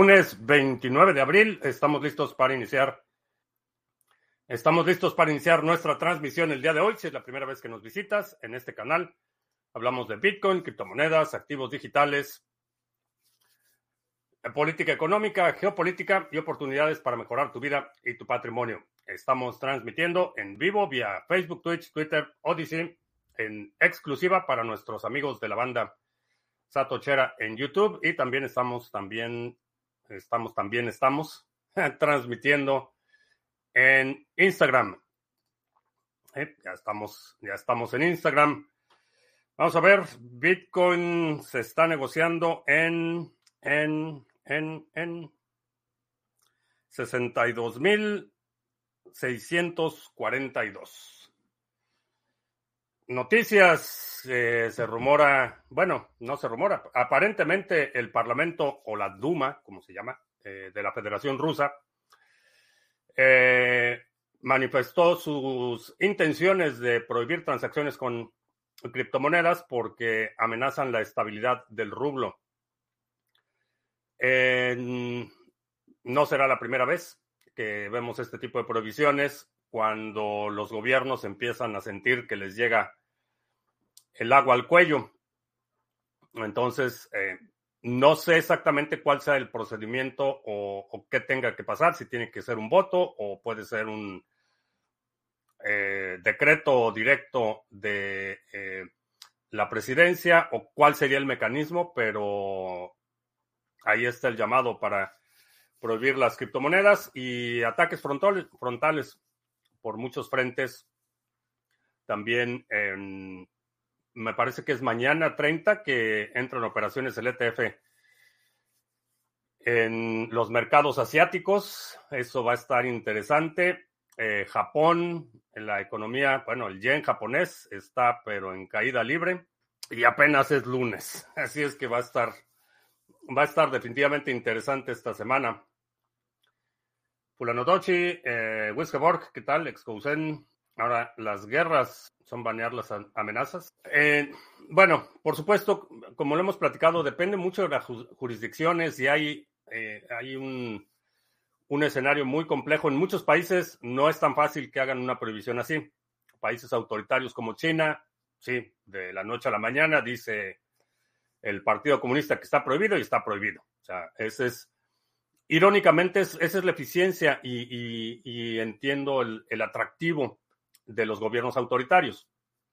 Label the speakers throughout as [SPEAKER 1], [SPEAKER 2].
[SPEAKER 1] Lunes 29 de abril, estamos listos para iniciar nuestra transmisión el día de hoy. Si es la primera vez que nos visitas en este canal, hablamos de Bitcoin, criptomonedas, activos digitales, política económica, geopolítica y oportunidades para mejorar tu vida y tu patrimonio. Estamos transmitiendo en vivo vía Facebook, Twitch, Twitter, Odyssey, en exclusiva para nuestros amigos de la banda Satochera en YouTube, y también estamos transmitiendo en Instagram. Ya estamos en Instagram. Vamos a ver, Bitcoin se está negociando en 62,642. Noticias, se rumora, bueno, no se rumora, aparentemente el Parlamento o la Duma, como se llama, de la Federación Rusa, manifestó sus intenciones de prohibir transacciones con criptomonedas porque amenazan la estabilidad del rublo. No será la primera vez que vemos este tipo de prohibiciones cuando los gobiernos empiezan a sentir que les llega el agua al cuello. Entonces, no sé exactamente cuál sea el procedimiento o qué tenga que pasar, si tiene que ser un voto o puede ser un decreto directo de la presidencia, o cuál sería el mecanismo, pero ahí está el llamado para prohibir las criptomonedas y ataques frontales por muchos frentes. También me parece que es mañana 30 que entran operaciones el ETF en los mercados asiáticos. Eso va a estar interesante. Japón, en la economía, bueno, el yen japonés está pero en caída libre y apenas es lunes. Así es que va a estar definitivamente interesante esta semana. Fulanotochi, Wiskeborg, ¿qué tal? Excousen. Ahora, las guerras son banear las amenazas. Bueno, por supuesto, como lo hemos platicado, depende mucho de las jurisdicciones y hay un escenario muy complejo. En muchos países no es tan fácil que hagan una prohibición así. Países autoritarios como China, sí, de la noche a la mañana dice el Partido Comunista que está prohibido y está prohibido. O sea, irónicamente, esa es la eficiencia y entiendo el atractivo de los gobiernos autoritarios,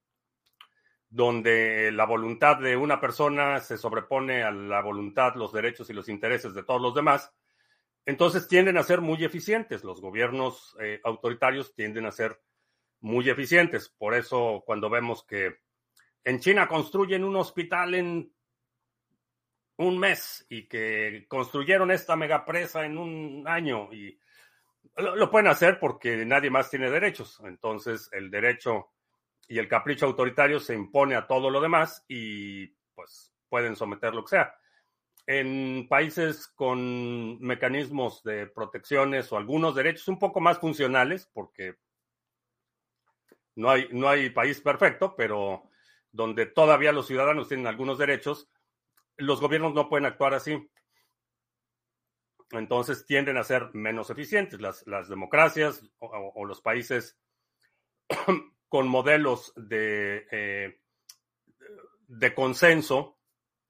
[SPEAKER 1] donde la voluntad de una persona se sobrepone a la voluntad, los derechos y los intereses de todos los demás. Entonces tienden a ser muy eficientes. Los gobiernos autoritarios tienden a ser muy eficientes. Por eso cuando vemos que en China construyen un hospital en un mes y que construyeron esta megapresa en un año, y lo pueden hacer porque nadie más tiene derechos. Entonces el derecho y el capricho autoritario se impone a todo lo demás y pues pueden someter lo que sea. En países con mecanismos de protecciones o algunos derechos un poco más funcionales, porque no hay país perfecto, pero donde todavía los ciudadanos tienen algunos derechos, los gobiernos no pueden actuar así. Entonces tienden a ser menos eficientes. Las democracias o los países con modelos de consenso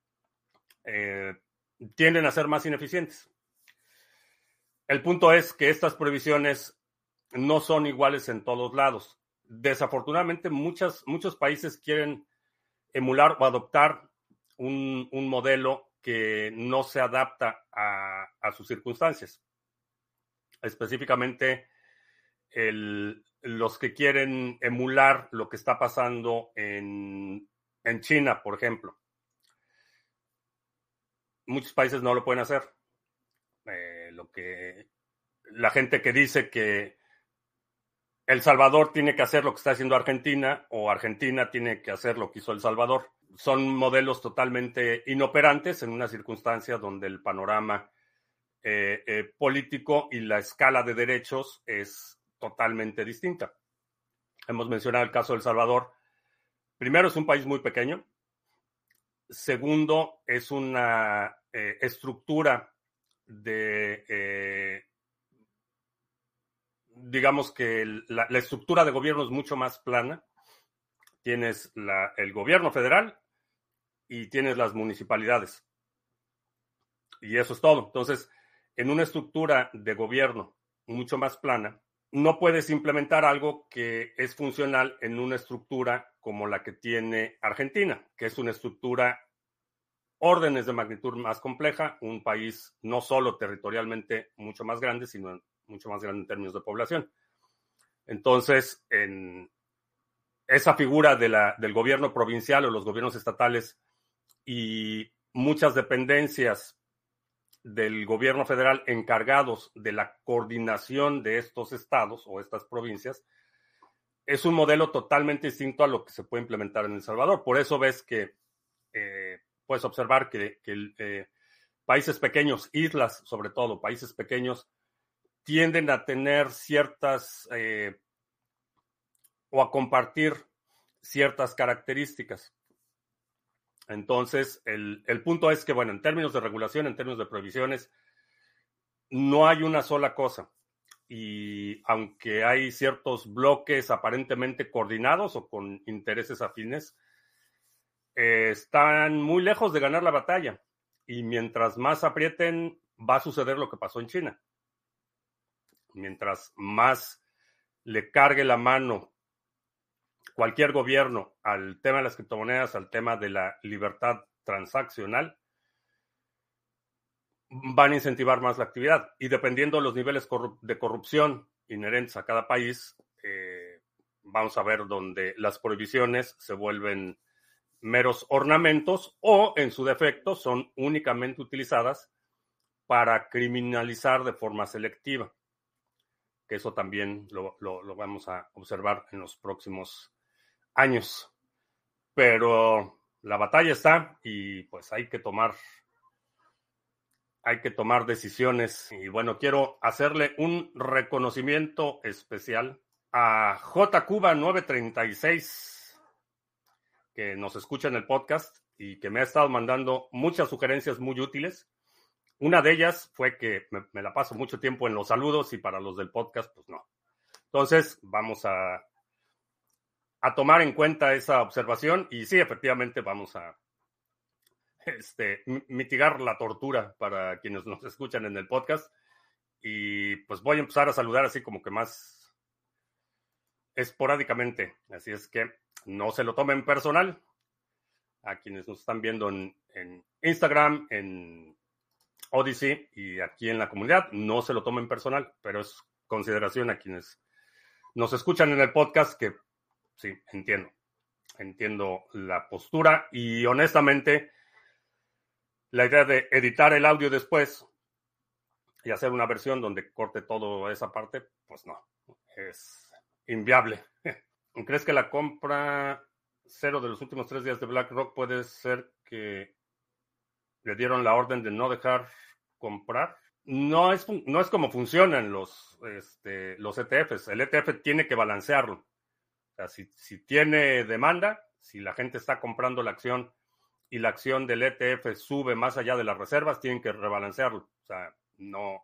[SPEAKER 1] tienden a ser más ineficientes. El punto es que estas prohibiciones no son iguales en todos lados. Desafortunadamente, muchos países quieren emular o adoptar un modelo que no se adapta a sus circunstancias. Específicamente, los que quieren emular lo que está pasando en China, por ejemplo. Muchos países no lo pueden hacer. La gente que dice que El Salvador tiene que hacer lo que está haciendo Argentina, o Argentina tiene que hacer lo que hizo El Salvador, son modelos totalmente inoperantes en una circunstancia donde el panorama político y la escala de derechos es totalmente distinta. Hemos mencionado el caso de El Salvador. Primero, es un país muy pequeño. Segundo, es una estructura digamos que la estructura de gobierno es mucho más plana. Tienes el gobierno federal y tienes las municipalidades. Y eso es todo. Entonces, en una estructura de gobierno mucho más plana, no puedes implementar algo que es funcional en una estructura como la que tiene Argentina, que es una estructura órdenes de magnitud más compleja, un país no solo territorialmente mucho más grande, sino mucho más grande en términos de población. Entonces, en esa figura del gobierno provincial o los gobiernos estatales y muchas dependencias del gobierno federal encargados de la coordinación de estos estados o estas provincias, es un modelo totalmente distinto a lo que se puede implementar en El Salvador. Por eso ves que puedes observar que países pequeños, islas sobre todo, países pequeños, tienden a tener ciertas o a compartir ciertas características. Entonces, el punto es que, bueno, en términos de regulación, en términos de prohibiciones, no hay una sola cosa. Y aunque hay ciertos bloques aparentemente coordinados o con intereses afines, están muy lejos de ganar la batalla. Y mientras más aprieten, va a suceder lo que pasó en China. Mientras más le cargue la mano cualquier gobierno al tema de las criptomonedas, al tema de la libertad transaccional, van a incentivar más la actividad. Y dependiendo de los niveles de corrupción inherentes a cada país, vamos a ver donde las prohibiciones se vuelven meros ornamentos o, en su defecto, son únicamente utilizadas para criminalizar de forma selectiva. Que eso también lo vamos a observar en los próximos años. Pero la batalla está y pues hay que tomar decisiones. Y bueno, quiero hacerle un reconocimiento especial a JCuba 936, que nos escucha en el podcast y que me ha estado mandando muchas sugerencias muy útiles. Una de ellas fue que me la paso mucho tiempo en los saludos y para los del podcast, pues no. Entonces, vamos a tomar en cuenta esa observación y sí, efectivamente vamos a mitigar la tortura para quienes nos escuchan en el podcast y pues voy a empezar a saludar así como que más esporádicamente. Así es que no se lo tomen personal. A quienes nos están viendo en Instagram, en Odyssey y aquí en la comunidad, no se lo tomen personal, pero es consideración a quienes nos escuchan en el podcast que sí, entiendo la postura y honestamente la idea de editar el audio después y hacer una versión donde corte toda esa parte, pues no, es inviable. ¿Crees que la compra cero de los últimos 3 días de BlackRock puede ser que le dieron la orden de no dejar comprar? No es como funcionan los ETFs. El ETF tiene que balancearlo. O sea, si tiene demanda, si la gente está comprando la acción y la acción del ETF sube más allá de las reservas, tienen que rebalancearlo. O sea, no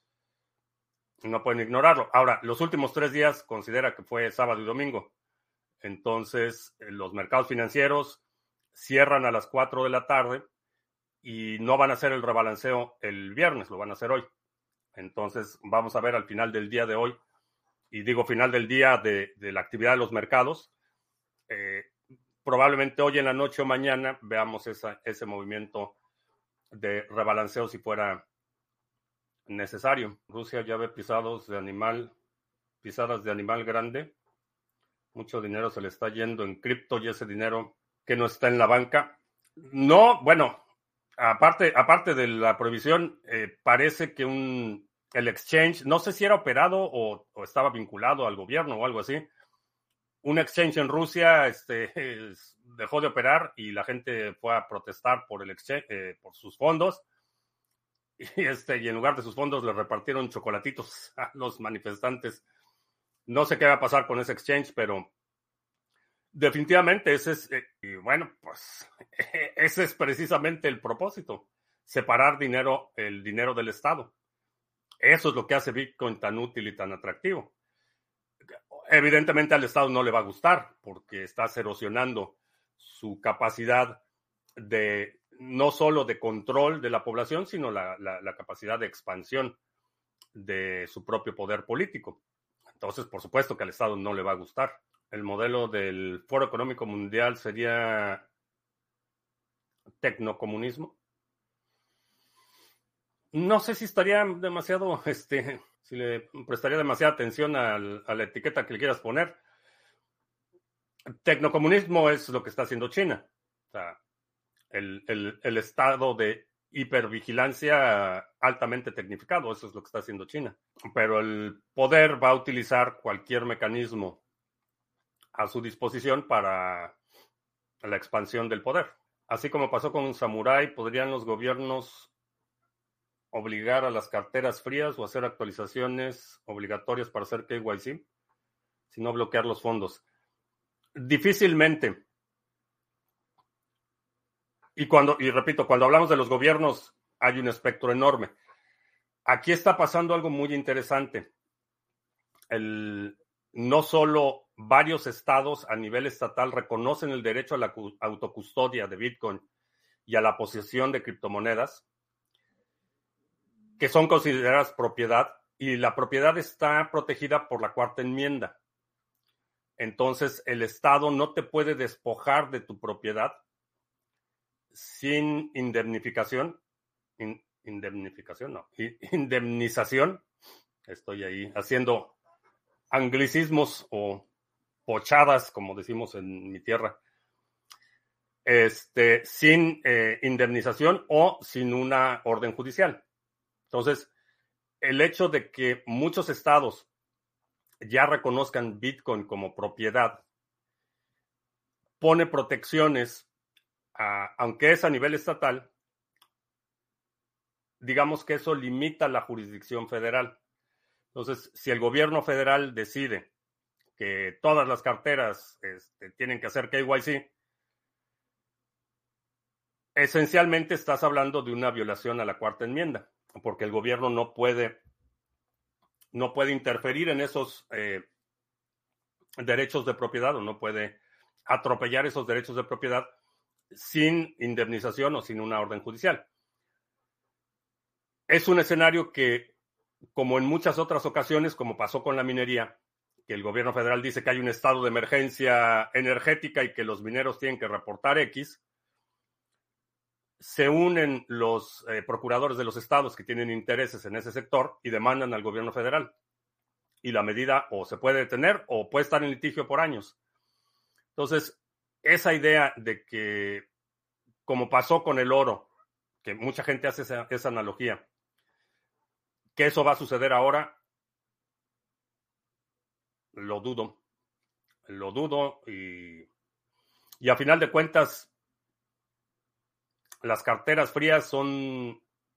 [SPEAKER 1] pueden ignorarlo. Ahora, los últimos 3 días considera que fue sábado y domingo. Entonces, los mercados financieros cierran a las 4 de la tarde y no van a hacer el rebalanceo el viernes, lo van a hacer hoy. Entonces, vamos a ver al final del día de hoy, y digo final del día de la actividad de los mercados, probablemente hoy en la noche o mañana veamos ese movimiento de rebalanceo si fuera necesario. Rusia ya ve pisadas de animal grande. Mucho dinero se le está yendo en cripto y ese dinero que no está en la banca. No, bueno, aparte de la prohibición, parece que el exchange, no sé si era operado o estaba vinculado al gobierno o algo así. Un exchange en Rusia dejó de operar y la gente fue a protestar por el exchange, por sus fondos. Y en lugar de sus fondos le repartieron chocolatitos a los manifestantes. No sé qué va a pasar con ese exchange, pero definitivamente ese es, y bueno, pues ese es precisamente el propósito. separar el dinero del Estado. Eso es lo que hace Bitcoin tan útil y tan atractivo. Evidentemente al Estado no le va a gustar porque estás erosionando su capacidad de no solo de control de la población, sino la capacidad de expansión de su propio poder político. Entonces, por supuesto que al Estado no le va a gustar. El modelo del Foro Económico Mundial sería tecnocomunismo. No sé si estaría demasiado, si le prestaría demasiada atención a la etiqueta que le quieras poner. Tecnocomunismo es lo que está haciendo China. O sea, el estado de hipervigilancia altamente tecnificado, eso es lo que está haciendo China. Pero el poder va a utilizar cualquier mecanismo a su disposición para la expansión del poder. Así como pasó con un samurái, podrían los gobiernos obligar a las carteras frías o hacer actualizaciones obligatorias para hacer KYC, sino bloquear los fondos. Difícilmente. Y repito, cuando hablamos de los gobiernos hay un espectro enorme. Aquí está pasando algo muy interesante. No solo varios estados a nivel estatal reconocen el derecho a la autocustodia de Bitcoin y a la posesión de criptomonedas, que son consideradas propiedad, y la propiedad está protegida por la Cuarta Enmienda. Entonces, el Estado no te puede despojar de tu propiedad sin indemnificación. Indemnización. Estoy ahí haciendo anglicismos o pochadas, como decimos en mi tierra. Sin indemnización o sin una orden judicial. Entonces, el hecho de que muchos estados ya reconozcan Bitcoin como propiedad pone protecciones, aunque es a nivel estatal, digamos que eso limita la jurisdicción federal. Entonces, si el gobierno federal decide que todas las carteras tienen que hacer KYC, esencialmente estás hablando de una violación a la Cuarta Enmienda, porque el gobierno no puede interferir en esos derechos de propiedad o no puede atropellar esos derechos de propiedad sin indemnización o sin una orden judicial. Es un escenario que, como en muchas otras ocasiones, como pasó con la minería, que el gobierno federal dice que hay un estado de emergencia energética y que los mineros tienen que reportar X, se unen los procuradores de los estados que tienen intereses en ese sector y demandan al gobierno federal. Y la medida o se puede detener o puede estar en litigio por años. Entonces, esa idea de que, como pasó con el oro, que mucha gente hace esa analogía, que eso va a suceder ahora, lo dudo. Lo dudo y a final de cuentas, las carteras frías son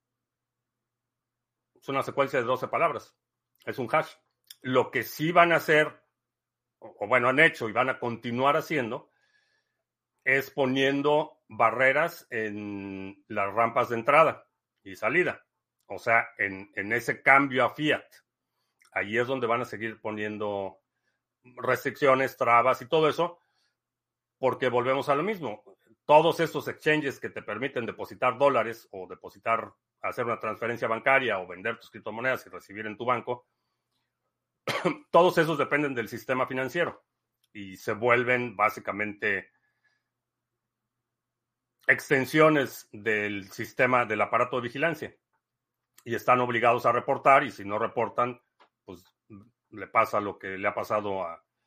[SPEAKER 1] una secuencia de 12 palabras. Es un hash. Lo que sí van a hacer, o bueno, han hecho y van a continuar haciendo, es poniendo barreras en las rampas de entrada y salida. O sea, en ese cambio a fiat. Ahí es donde van a seguir poniendo restricciones, trabas y todo eso, porque volvemos a lo mismo. Todos estos exchanges que te permiten depositar dólares o hacer una transferencia bancaria o vender tus criptomonedas y recibir en tu banco, todos esos dependen del sistema financiero y se vuelven básicamente extensiones del sistema del aparato de vigilancia y están obligados a reportar, y si no reportan, pues le pasa lo que le ha pasado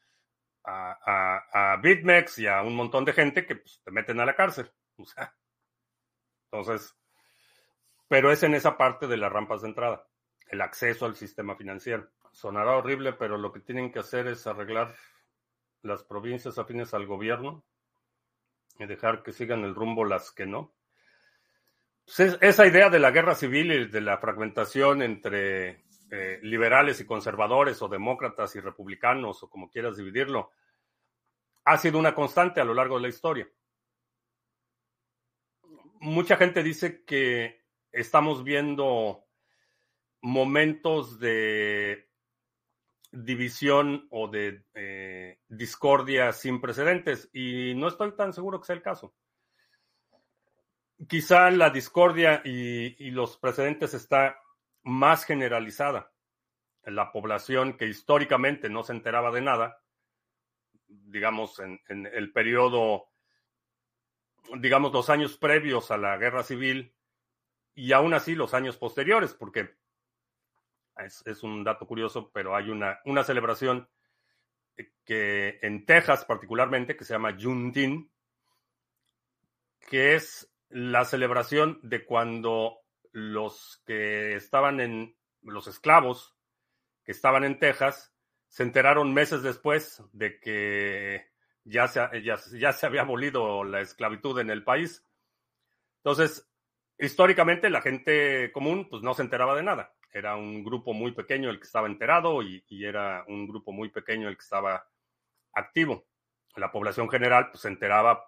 [SPEAKER 1] a BitMEX y a un montón de gente que pues, te meten a la cárcel. O sea, entonces, pero es en esa parte de las rampas de entrada, el acceso al sistema financiero. Sonará horrible, pero lo que tienen que hacer es arreglar las provincias afines al gobierno y dejar que sigan el rumbo las que no. Pues esa idea de la guerra civil y de la fragmentación entre liberales y conservadores o demócratas y republicanos o como quieras dividirlo, ha sido una constante a lo largo de la historia. Mucha gente dice que estamos viendo momentos de división o de discordia sin precedentes, y no estoy tan seguro que sea el caso. Quizá la discordia y los precedentes está más generalizada. La población que históricamente no se enteraba de nada, digamos, en el periodo, digamos, los años previos a la guerra civil y aún así los años posteriores, porque es un dato curioso, pero hay una celebración que en Texas particularmente, que se llama Juneteenth, que es la celebración de cuando los que estaban los esclavos que estaban en Texas se enteraron meses después de que ya se había abolido la esclavitud en el país. Entonces, históricamente la gente común pues no se enteraba de nada. Era un grupo muy pequeño el que estaba enterado y era un grupo muy pequeño el que estaba activo. La población general pues se enteraba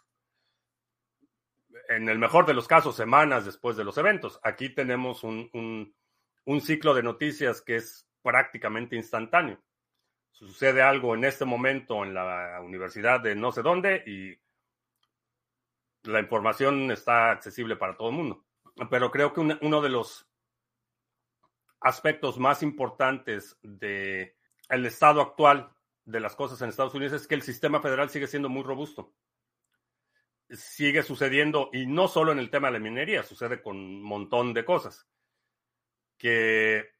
[SPEAKER 1] en el mejor de los casos, semanas después de los eventos. Aquí tenemos un ciclo de noticias que es prácticamente instantáneo. Sucede algo en este momento en la universidad de no sé dónde y la información está accesible para todo el mundo. Pero creo que uno de los aspectos más importantes del estado actual de las cosas en Estados Unidos es que el sistema federal sigue siendo muy robusto. Sigue sucediendo, y no solo en el tema de la minería, sucede con un montón de cosas, que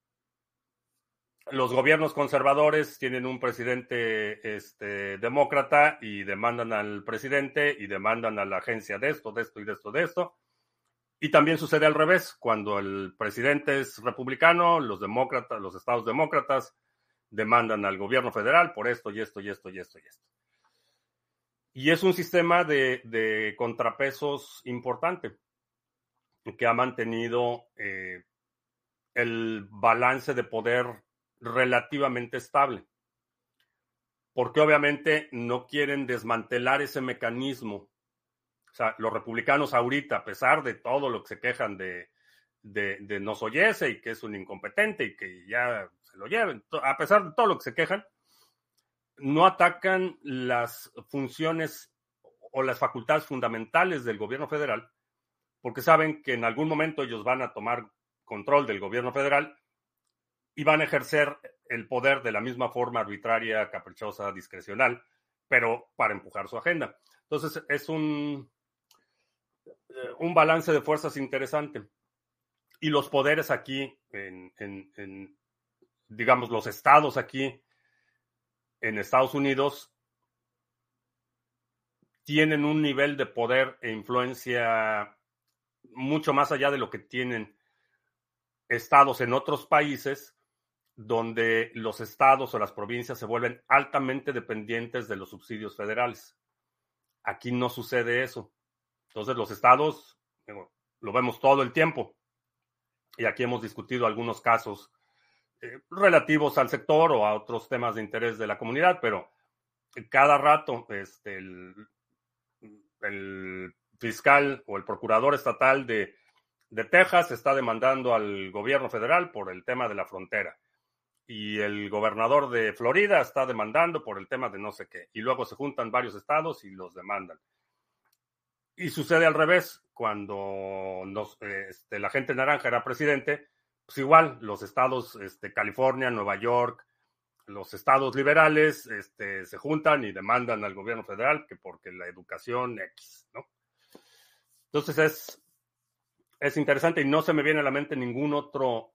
[SPEAKER 1] los gobiernos conservadores tienen un presidente demócrata y demandan al presidente y demandan a la agencia de esto y de esto. Y también sucede al revés, cuando el presidente es republicano, los estados demócratas demandan al gobierno federal por esto y esto y esto y esto y esto. Y es un sistema de contrapesos importante que ha mantenido el balance de poder relativamente estable. Porque obviamente no quieren desmantelar ese mecanismo. O sea, los republicanos ahorita, a pesar de todo lo que se quejan de Nozoyese y que es un incompetente y que ya se lo lleven, a pesar de todo lo que se quejan, no atacan las funciones o las facultades fundamentales del gobierno federal, porque saben que en algún momento ellos van a tomar control del gobierno federal y van a ejercer el poder de la misma forma arbitraria, caprichosa, discrecional, pero para empujar su agenda. Entonces, es un balance de fuerzas interesante. Y los poderes aquí, digamos, los estados aquí en Estados Unidos tienen un nivel de poder e influencia mucho más allá de lo que tienen estados en otros países, donde los estados o las provincias se vuelven altamente dependientes de los subsidios federales. Aquí no sucede eso. Entonces los estados, lo vemos todo el tiempo. Y aquí hemos discutido algunos casos relativos al sector o a otros temas de interés de la comunidad, pero cada rato el fiscal o el procurador estatal de Texas está demandando al gobierno federal por el tema de la frontera. Y el gobernador de Florida está demandando por el tema de no sé qué. Y luego se juntan varios estados y los demandan. Y sucede al revés. Cuando la gente naranja era presidente, pues igual los estados, California, Nueva York, los estados liberales se juntan y demandan al gobierno federal que porque la educación X, ¿no? Entonces es interesante y no se me viene a la mente ningún otro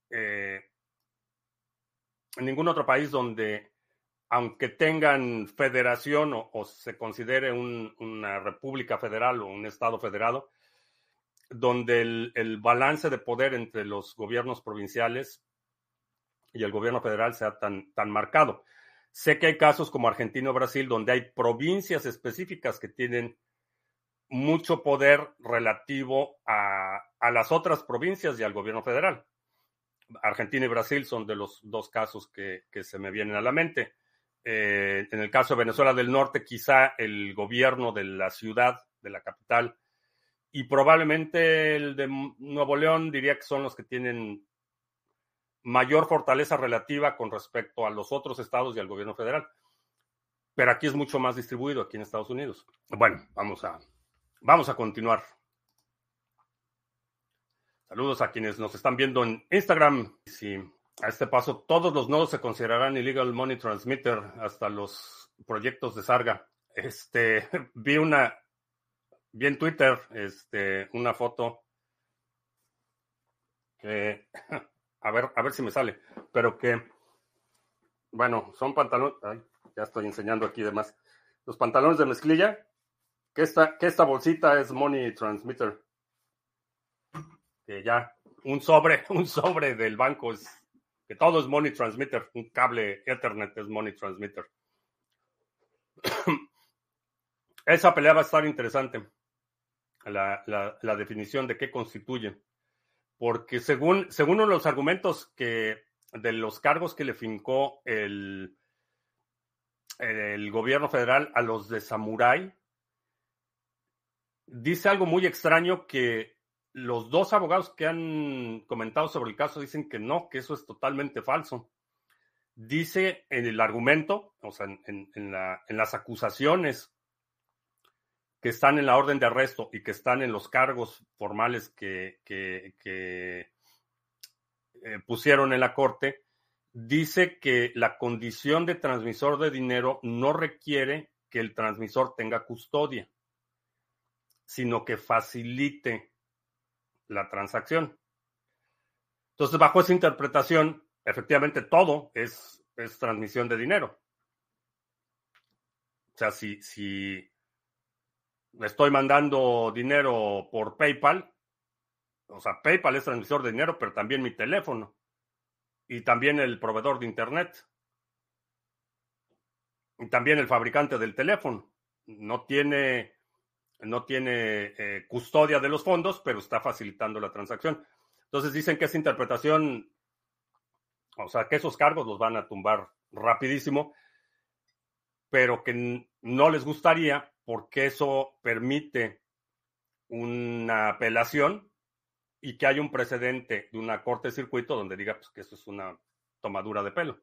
[SPEAKER 1] país donde, aunque tengan federación o se considere una república federal o un estado federado, donde el balance de poder entre los gobiernos provinciales y el gobierno federal sea tan marcado. Sé que hay casos como Argentina o Brasil donde hay provincias específicas que tienen mucho poder relativo a las otras provincias y al gobierno federal. Argentina y Brasil son de los dos casos que se me vienen a la mente. En el caso de Venezuela del Norte, quizá el gobierno de la ciudad, de la capital, y probablemente el de Nuevo León diría que son los que tienen mayor fortaleza relativa con respecto a los otros estados y al gobierno federal. Pero aquí es mucho más distribuido, aquí en Estados Unidos. Bueno, vamos a continuar. Saludos a quienes nos están viendo en Instagram. Si a este paso todos los nodos se considerarán illegal money transmitter, hasta los proyectos de Sarga. Vi en Twitter, una foto que, a ver si me sale, pero que, bueno, son pantalones, ay, ya estoy enseñando aquí de más, los pantalones de mezclilla, que esta bolsita es money transmitter, que ya, un sobre del banco que todo es money transmitter, un cable Ethernet es money transmitter. Esa pelea va a estar interesante, la definición de qué constituye, porque según uno de los argumentos de los cargos que le fincó el gobierno federal a los de Samurai, dice algo muy extraño que los dos abogados que han comentado sobre el caso dicen que no, que eso es totalmente falso. Dice en el argumento, o sea, en las acusaciones que están en la orden de arresto y que están en los cargos formales que pusieron en la corte, dice que la condición de transmisor de dinero no requiere que el transmisor tenga custodia, sino que facilite la transacción. Entonces, bajo esa interpretación, efectivamente todo es transmisión de dinero. O sea, si estoy mandando dinero por PayPal, o sea, PayPal es transmisor de dinero, pero también mi teléfono y también el proveedor de Internet y también el fabricante del teléfono. No tiene custodia de los fondos, pero está facilitando la transacción. Entonces dicen que esa interpretación, o sea, que esos cargos los van a tumbar rapidísimo, pero que no les gustaría porque eso permite una apelación y que hay un precedente de una corte de circuito donde diga pues, que eso es una tomadura de pelo.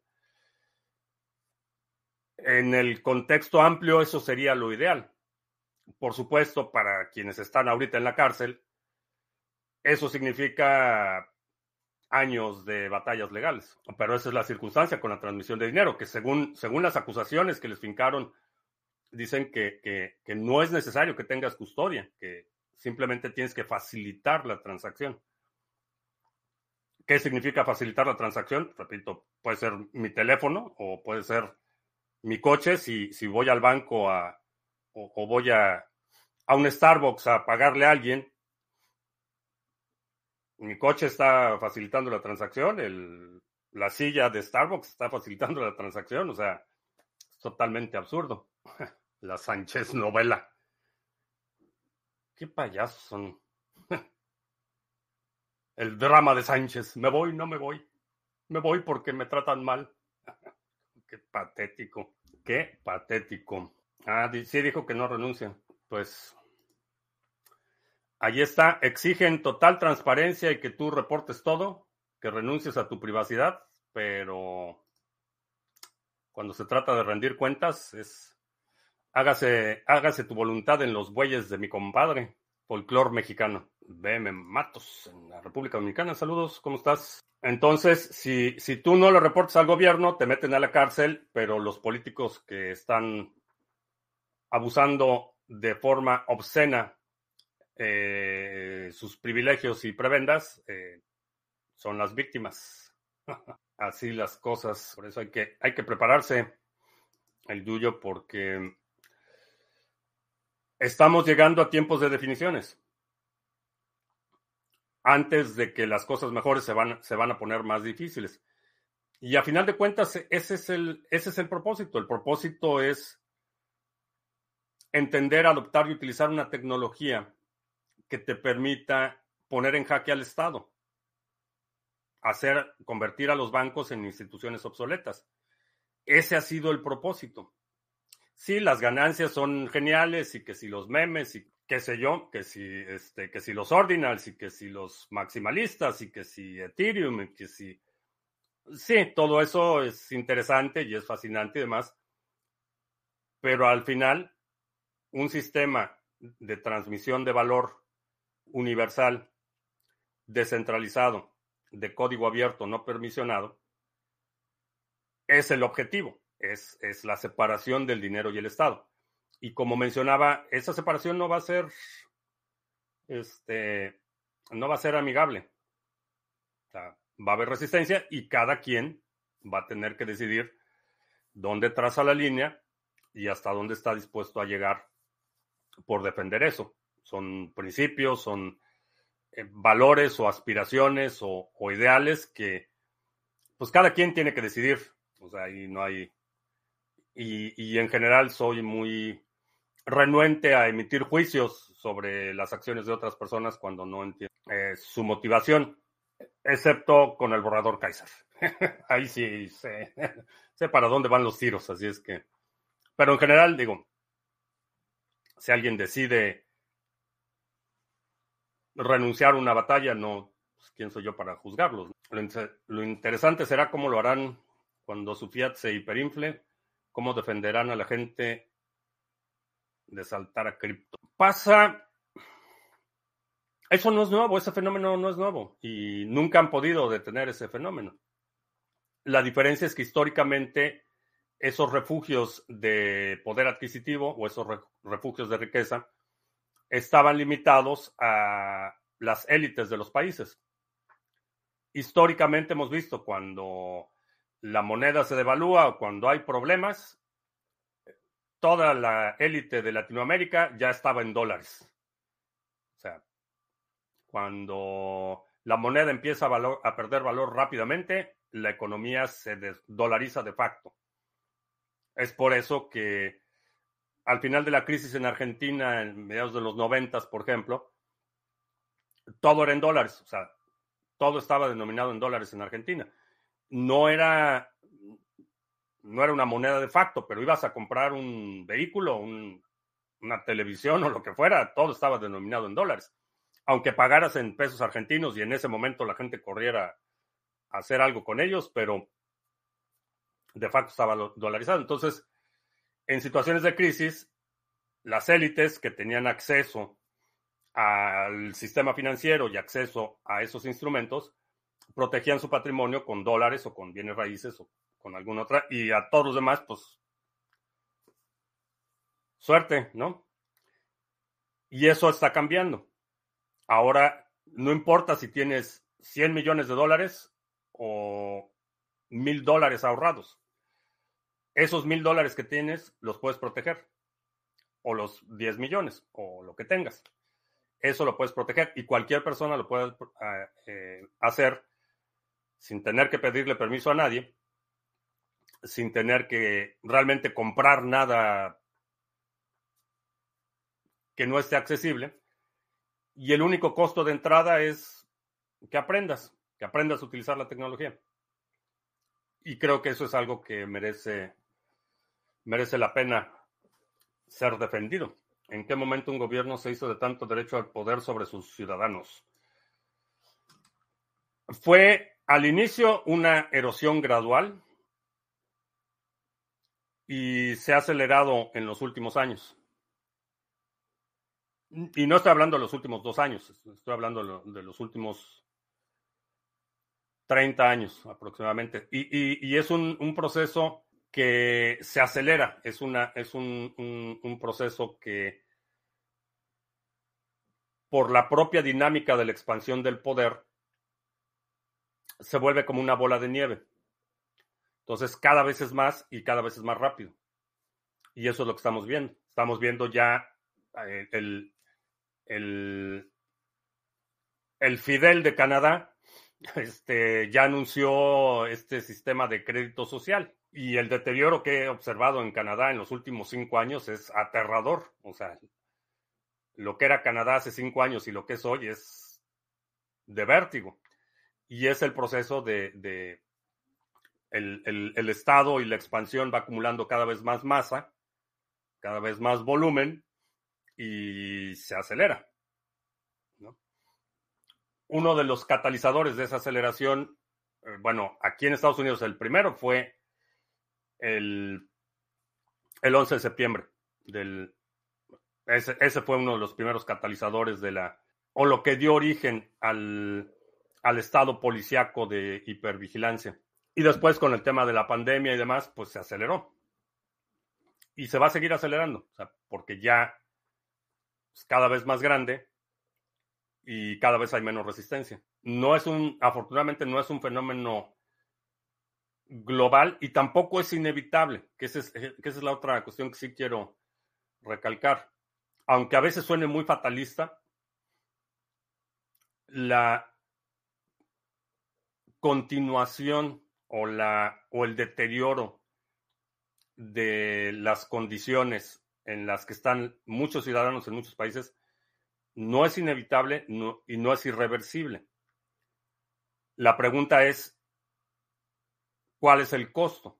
[SPEAKER 1] En el contexto amplio eso sería lo ideal. Por supuesto, para quienes están ahorita en la cárcel, eso significa años de batallas legales. Pero esa es la circunstancia con la transmisión de dinero, que según las acusaciones que les fincaron, dicen que no es necesario que tengas custodia, que simplemente tienes que facilitar la transacción. ¿Qué significa facilitar la transacción? Repito, puede ser mi teléfono o puede ser mi coche si voy al banco o voy a un Starbucks a pagarle a alguien. Mi coche está facilitando la transacción, la silla de Starbucks está facilitando la transacción, o sea, es totalmente absurdo. La Sánchez novela. Qué payasos son. El drama de Sánchez. Me voy, no me voy. Me voy porque me tratan mal. Qué patético. Qué patético. Ah, sí dijo que no renuncia. Pues ahí está. Exigen total transparencia y que tú reportes todo, que renuncies a tu privacidad, pero cuando se trata de rendir cuentas hágase tu voluntad en los bueyes de mi compadre. Folclor mexicano. BM Matos, en la República Dominicana. Saludos, ¿cómo estás? Entonces, si tú no lo reportas al gobierno, te meten a la cárcel, pero los políticos que están abusando de forma obscena sus privilegios y prebendas son las víctimas. Así las cosas. Por eso hay que prepararse el Yuyo, porque estamos llegando a tiempos de definiciones. Antes de que las cosas mejores se van a poner más difíciles. Y a final de cuentas, ese es el propósito. El propósito es entender, adoptar y utilizar una tecnología que te permita poner en jaque al Estado, convertir a los bancos en instituciones obsoletas. Ese ha sido el propósito. Sí, las ganancias son geniales y que si los memes, qué sé yo, que si los ordinals y que si los maximalistas y que si Ethereum y que si... Sí, todo eso es interesante y es fascinante y demás, pero al final un sistema de transmisión de valor universal, descentralizado, de código abierto, no permisionado, es el objetivo, es la separación del dinero y el Estado. Y como mencionaba, esa separación no va a ser, no va a ser amigable. O sea, va a haber resistencia y cada quien va a tener que decidir dónde traza la línea y hasta dónde está dispuesto a llegar por defender eso. Son principios, son valores o aspiraciones o ideales que pues cada quien tiene que decidir. O sea, ahí no hay... Y en general soy muy renuente a emitir juicios sobre las acciones de otras personas cuando no entiendo su motivación, excepto con el borrador Kaiser. Ahí sí sé para dónde van los tiros, así es que... Pero en general, digo, si alguien decide renunciar a una batalla, no, pues, ¿quién soy yo para juzgarlos? Lo interesante será cómo lo harán cuando su fiat se hiperinfle, cómo defenderán a la gente de saltar a cripto. Pasa, eso no es nuevo, ese fenómeno no es nuevo y nunca han podido detener ese fenómeno. La diferencia es que históricamente esos refugios de poder adquisitivo o esos refugios de riqueza estaban limitados a las élites de los países. Históricamente hemos visto cuando la moneda se devalúa o cuando hay problemas, toda la élite de Latinoamérica ya estaba en dólares. O sea, cuando la moneda empieza a perder valor rápidamente, la economía se desdolariza de facto. Es por eso que al final de la crisis en Argentina, en mediados de los 90, por ejemplo, todo era en dólares. O sea, todo estaba denominado en dólares en Argentina. No era una moneda de facto, pero ibas a comprar un vehículo, una televisión o lo que fuera, todo estaba denominado en dólares. Aunque pagaras en pesos argentinos y en ese momento la gente corriera a hacer algo con ellos, pero de facto estaba dolarizado. Entonces, en situaciones de crisis, las élites que tenían acceso al sistema financiero y acceso a esos instrumentos, protegían su patrimonio con dólares o con bienes raíces o con alguna otra, y a todos los demás, pues, suerte, ¿no? Y eso está cambiando. Ahora, no importa si tienes 100 millones de dólares o $1,000 ahorrados. Esos $1,000 que tienes los puedes proteger. O los 10 millones, o lo que tengas. Eso lo puedes proteger y cualquier persona lo puede hacer sin tener que pedirle permiso a nadie, sin tener que realmente comprar nada que no esté accesible. Y el único costo de entrada es que aprendas a utilizar la tecnología. Y creo que eso es algo que merece la pena ser defendido. ¿En qué momento un gobierno se hizo de tanto derecho al poder sobre sus ciudadanos? Fue al inicio una erosión gradual y se ha acelerado en los últimos años. Y no estoy hablando de los últimos 2 años, estoy hablando de los últimos 30 años aproximadamente. Y es un proceso que se acelera, es un proceso que por la propia dinámica de la expansión del poder se vuelve como una bola de nieve. Entonces cada vez es más y cada vez es más rápido. Y eso es lo que estamos viendo. Estamos viendo ya el Fidel de Canadá ya anunció este sistema de crédito social. Y el deterioro que he observado en Canadá en los últimos 5 años es aterrador. O sea, lo que era Canadá hace 5 años y lo que es hoy es de vértigo. Y es el proceso de el Estado y la expansión va acumulando cada vez más masa, cada vez más volumen, y se acelera, ¿no? Uno de los catalizadores de esa aceleración, bueno, aquí en Estados Unidos el primero fue el 11 de septiembre. Ese fue uno de los primeros catalizadores o lo que dio origen al estado policíaco de hipervigilancia. Y después con el tema de la pandemia y demás, pues se aceleró. Y se va a seguir acelerando, o sea, porque ya es cada vez más grande y cada vez hay menos resistencia. Afortunadamente no es un fenómeno global y tampoco es inevitable, que esa es la otra cuestión que sí quiero recalcar. Aunque a veces suene muy fatalista, la continuación o el deterioro de las condiciones en las que están muchos ciudadanos en muchos países no es inevitable y no es irreversible. La pregunta es, ¿cuál es el costo?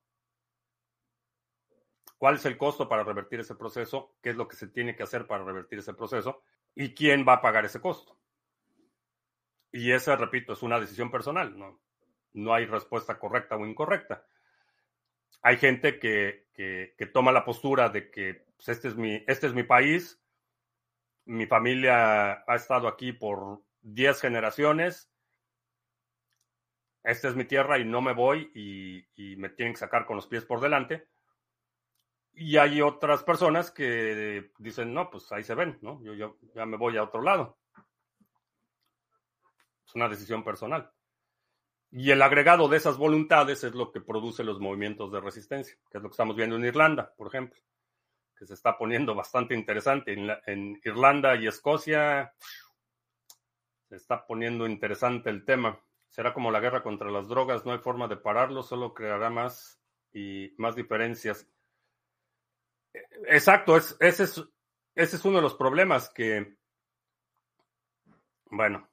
[SPEAKER 1] ¿Cuál es el costo para revertir ese proceso? ¿Qué es lo que se tiene que hacer para revertir ese proceso? ¿Y quién va a pagar ese costo? Y esa, repito, es una decisión personal. No hay respuesta correcta o incorrecta. Hay gente que toma la postura de que pues, este es mi país, mi familia ha estado aquí por 10 generaciones, esta es mi tierra y no me voy y me tienen que sacar con los pies por delante. Y hay otras personas que dicen, no, pues ahí se ven, ¿no? Yo ya me voy a otro lado. Es una decisión personal. Y el agregado de esas voluntades es lo que produce los movimientos de resistencia, que es lo que estamos viendo en Irlanda, por ejemplo, que se está poniendo bastante interesante. En Irlanda y Escocia se está poniendo interesante el tema. Será como la guerra contra las drogas, no hay forma de pararlo, solo creará más y más diferencias. Exacto, ese es uno de los problemas que, bueno,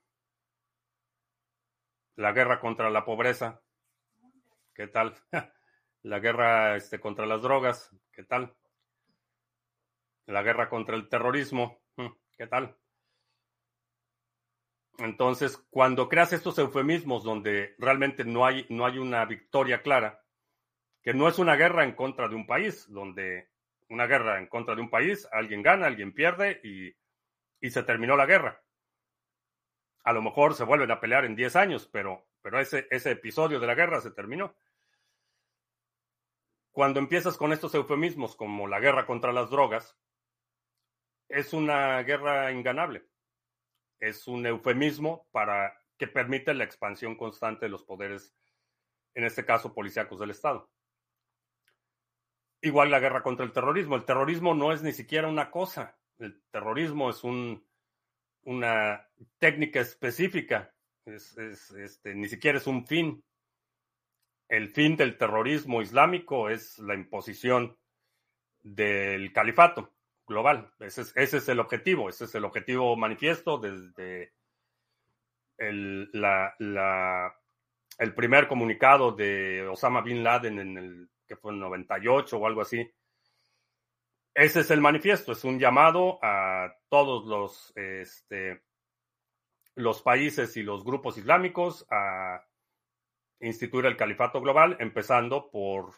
[SPEAKER 1] la guerra contra la pobreza, ¿qué tal? La guerra contra las drogas, ¿qué tal? La guerra contra el terrorismo, ¿qué tal? Entonces, cuando creas estos eufemismos donde realmente no hay una victoria clara, que no es una guerra en contra de un país, donde una guerra en contra de un país, alguien gana, alguien pierde y se terminó la guerra. A lo mejor se vuelven a pelear en 10 años, pero ese episodio de la guerra se terminó. Cuando empiezas con estos eufemismos como la guerra contra las drogas, es una guerra inganable. Es un eufemismo para que permite la expansión constante de los poderes, en este caso policíacos del Estado. Igual la guerra contra el terrorismo. El terrorismo no es ni siquiera una cosa. El terrorismo es una técnica específica. Ni siquiera es un fin. El fin del terrorismo islámico es la imposición del califato global. Ese es el objetivo. Ese es el objetivo manifiesto desde el primer comunicado de Osama Bin Laden que fue en 98 o algo así. Ese es el manifiesto, es un llamado a todos los países y los grupos islámicos a instituir el califato global, empezando por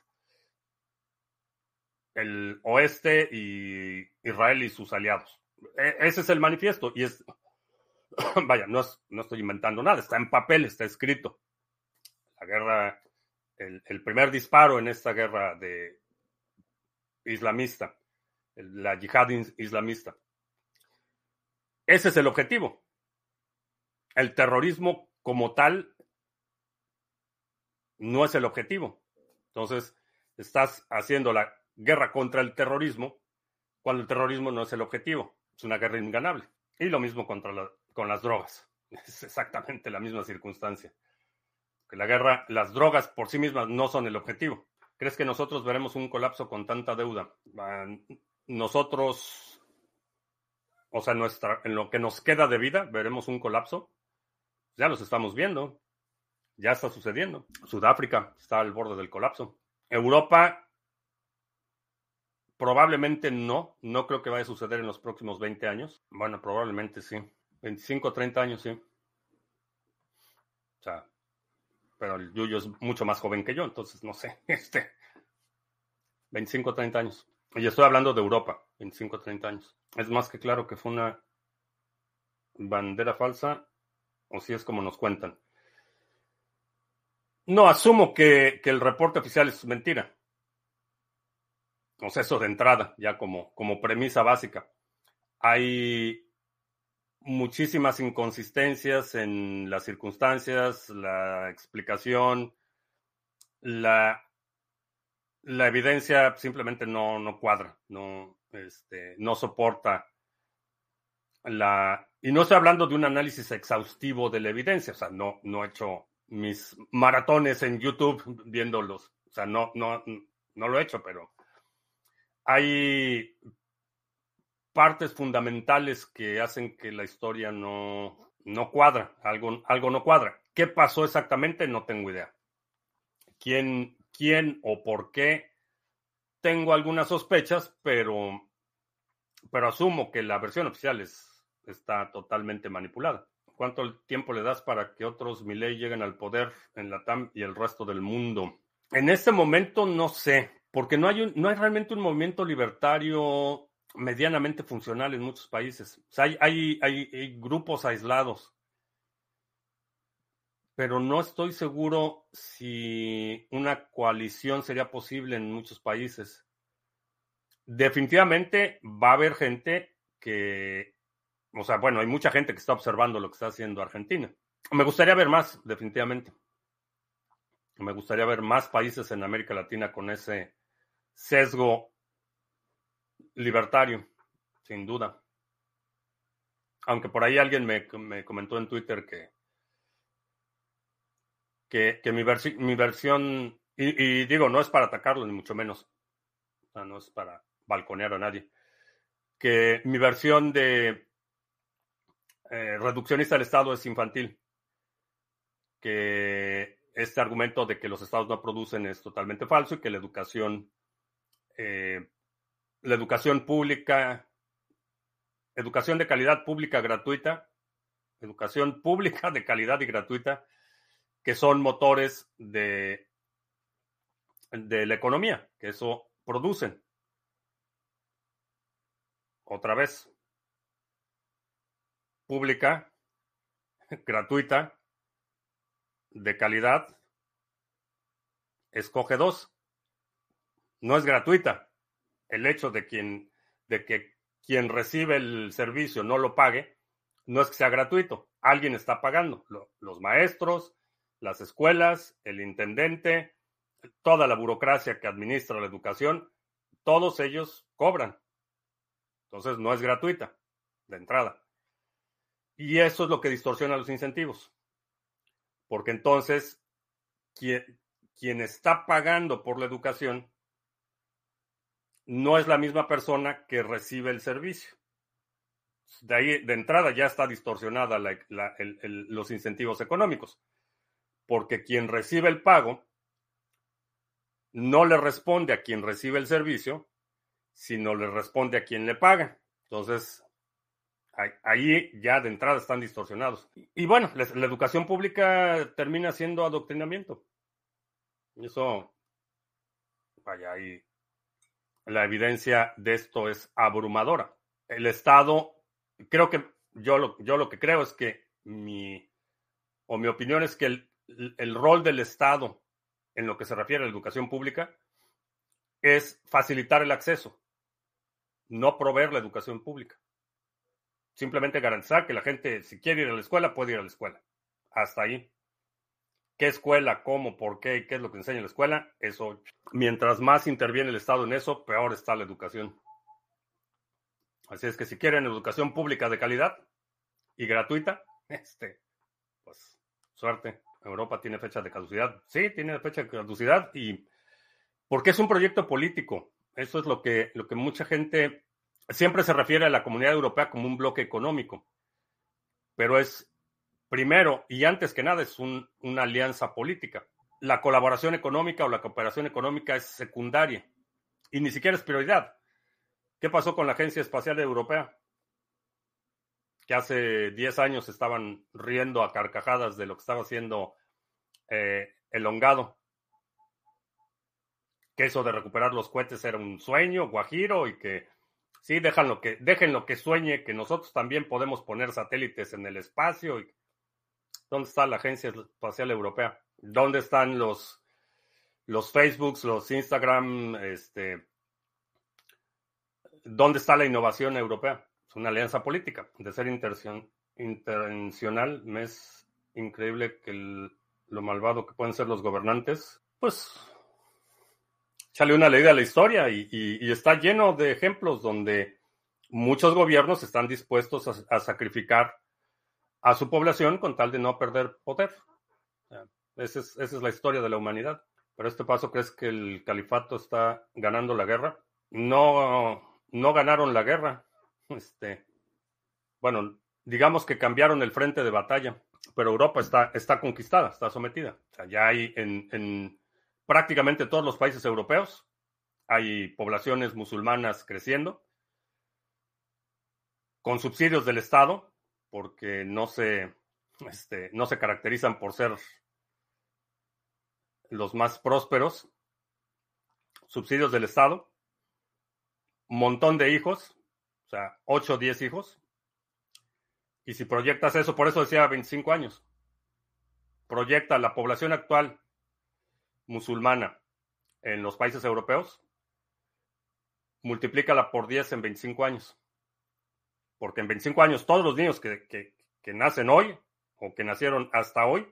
[SPEAKER 1] el oeste y Israel y sus aliados. Ese es el manifiesto y vaya, no estoy inventando nada, está en papel, está escrito. La guerra, el primer disparo en esta guerra islamista, la yihad islamista. Ese es el objetivo. El terrorismo como tal no es el objetivo. Entonces, estás haciendo la guerra contra el terrorismo cuando el terrorismo no es el objetivo. Es una guerra inganable. Y lo mismo con las drogas. Es exactamente la misma circunstancia. Que las drogas por sí mismas no son el objetivo. ¿Crees que nosotros veremos un colapso con tanta deuda? Nosotros, o sea, en lo que nos queda de vida, veremos un colapso. Ya los estamos viendo. Ya está sucediendo. Sudáfrica está al borde del colapso. Europa Probablemente no. No creo que vaya a suceder en los próximos 20 años. Bueno, probablemente sí. 25 o 30 años, sí. O sea, pero el Yuyo es mucho más joven que yo, entonces no sé. 25 o 30 años. Y estoy hablando de Europa, 25 o 30 años. Es más que claro que fue una bandera falsa, o si es como nos cuentan. No, asumo que el reporte oficial es mentira. O sea, eso de entrada, ya como premisa básica. Hay muchísimas inconsistencias en las circunstancias, la explicación, la, la evidencia simplemente no cuadra, no soporta y no estoy hablando de un análisis exhaustivo de la evidencia, o sea, no he hecho mis maratones en YouTube viéndolos, o sea, no lo he hecho, pero hay partes fundamentales que hacen que la historia no cuadra, algo no cuadra. ¿Qué pasó exactamente? No tengo idea. ¿Quién o por qué? Tengo algunas sospechas, pero asumo que la versión oficial está totalmente manipulada. ¿Cuánto tiempo le das para que otros Milei lleguen al poder en la TAM y el resto del mundo? En este momento no sé, porque no hay realmente un movimiento libertario medianamente funcional en muchos países. O sea, hay grupos aislados, pero no estoy seguro si una coalición sería posible en muchos países. Definitivamente va a haber gente o sea, bueno, hay mucha gente que está observando lo que está haciendo Argentina. Me gustaría ver más, definitivamente. Me gustaría ver más países en América Latina con ese sesgo libertario, sin duda. Aunque por ahí alguien me comentó en Twitter que mi versión, y digo, no es para atacarlo, ni mucho menos, o sea, no es para balconear a nadie, que mi versión de reduccionista del Estado es infantil, que este argumento de que los estados no producen es totalmente falso y que eh, la educación pública, educación de calidad pública gratuita, educación pública de calidad y gratuita, que son motores de la economía, que eso producen. Otra vez, pública, gratuita, de calidad, escoge dos. No es gratuita. El hecho de que quien recibe el servicio no lo pague, no es que sea gratuito. Alguien está pagando. Los maestros, las escuelas, el intendente, toda la burocracia que administra la educación, todos ellos cobran. Entonces no es gratuita de entrada. Y eso es lo que distorsiona los incentivos. Porque entonces quien está pagando por la educación no es la misma persona que recibe el servicio. De ahí, de entrada, ya está distorsionada los incentivos económicos, porque quien recibe el pago no le responde a quien recibe el servicio, sino le responde a quien le paga. Entonces, ahí ya de entrada están distorsionados. Y bueno, la educación pública termina siendo adoctrinamiento. Eso, vaya, ahí la evidencia de esto es abrumadora. El Estado, creo que yo lo que creo es que mi opinión es que el rol del Estado en lo que se refiere a la educación pública es facilitar el acceso, no proveer la educación pública. Simplemente garantizar que la gente, si quiere ir a la escuela, puede ir a la escuela. Hasta ahí. ¿Qué escuela, cómo, por qué y qué es lo que enseña la escuela? Eso, mientras más interviene el Estado en eso, peor está la educación. Así es que si quieren educación pública de calidad y gratuita, pues suerte. Europa tiene fecha de caducidad. Sí, tiene fecha de caducidad y porque es un proyecto político. Eso es lo que mucha gente siempre se refiere a la Comunidad Europea como un bloque económico, pero es primero y antes que nada es una alianza política. La colaboración económica o la cooperación económica es secundaria y ni siquiera es prioridad. ¿Qué pasó con la Agencia Espacial Europea? Que hace 10 años estaban riendo a carcajadas de lo que estaba haciendo el Hongado. Que eso de recuperar los cohetes era un sueño guajiro y que sí, dejen lo que sueñe, que nosotros también podemos poner satélites en el espacio. ¿Dónde está la Agencia Espacial Europea? ¿Dónde están los Facebooks, los Instagram? ¿Dónde está la innovación europea? Es una alianza política. De ser internacional, me es increíble que lo malvado que pueden ser los gobernantes. Pues sale una leída a la historia y está lleno de ejemplos donde muchos gobiernos están dispuestos a sacrificar a su población con tal de no perder poder. Esa es la historia de la humanidad. Pero este paso, ¿crees que el califato está ganando la guerra? No ganaron la guerra. Bueno, digamos que cambiaron el frente de batalla, pero Europa está conquistada, está sometida. O sea, ya hay en prácticamente todos los países europeos, hay poblaciones musulmanas creciendo, con subsidios del Estado, porque no se caracterizan por ser los más prósperos. Subsidios del Estado, un montón de hijos, o sea, 8 o 10 hijos. Y si proyectas eso, por eso decía 25 años, proyecta la población actual musulmana en los países europeos, multiplícala por 10 en 25 años. Porque en 25 años todos los niños que nacen hoy o que nacieron hasta hoy,